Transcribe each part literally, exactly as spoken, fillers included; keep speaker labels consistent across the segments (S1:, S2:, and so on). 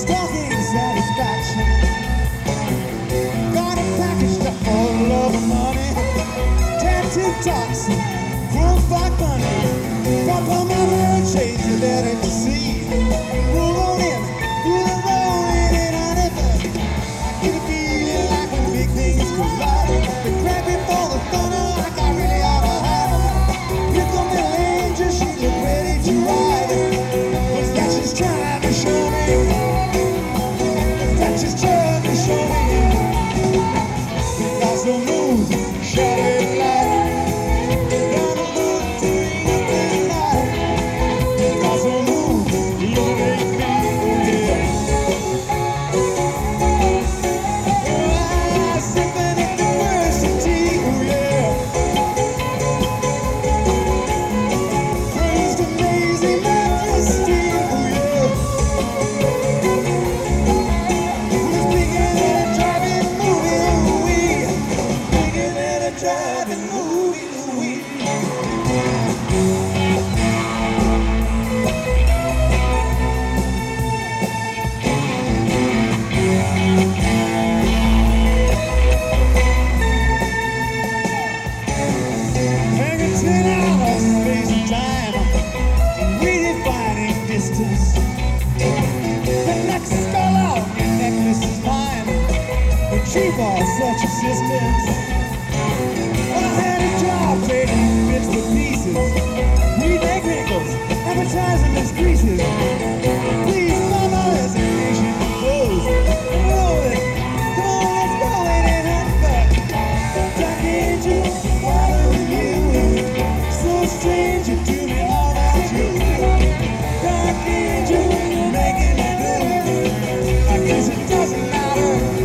S1: Stalking satisfaction. Got it packaged up full of money. Tattoo talks, profile money. Pop on my bird shades, you let it see. Roll on in, roll on rolling in on it. I get a feeling like when big things collide. They grab me for the thunder like I really ought to hide. Here come the angel, she look ready to ride. What's that she's trying to show me? What's that she's trying to show me? Because the moon shining light. Such assistance. I had a job trading bits for pieces. We make wrinkles, advertising as greases. Please find my resignation closed. Roll it, come on, let's go in and hunt back. Dark angel, what are you? So strange, you do me all that you do. Dark angel, you're making me blue. I guess it doesn't matter.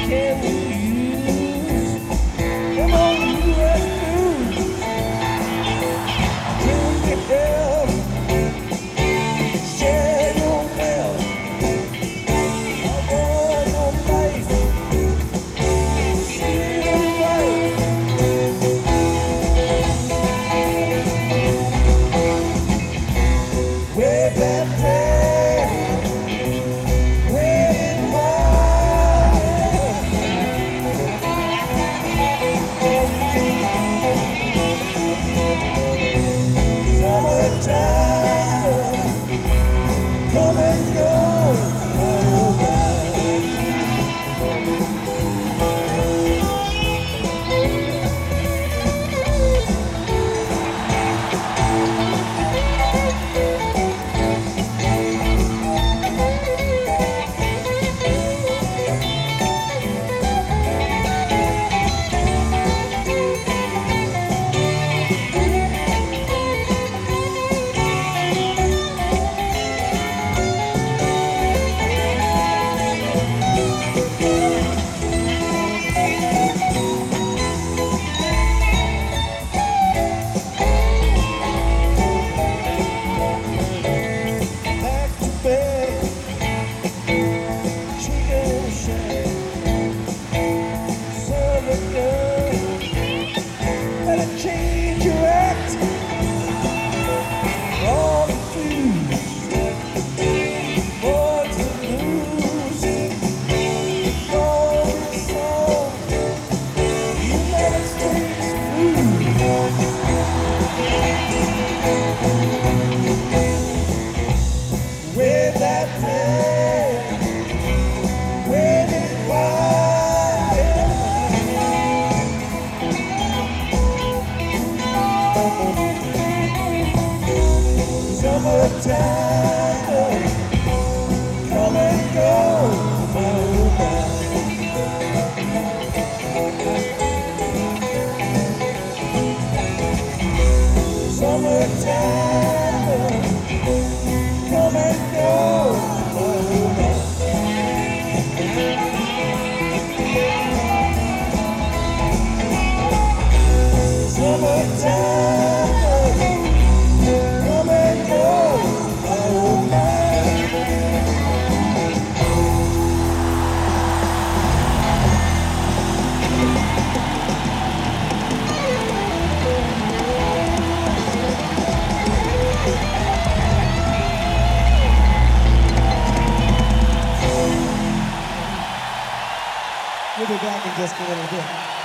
S1: can we use? Come on, U S News. Can we help? Share your wealth. I want no life. See the right. Way back there. Where it was. Summertime. Come and go. Oh, back to bed. Chicken shack. Servant girl. Better change your act. All the food. Boys to lose. All the song. United States blues. Way back there, when it was. Summertime, come and go, oh, summertime, come and go, oh, summertime, come and go, oh, we'll be back in just a little bit.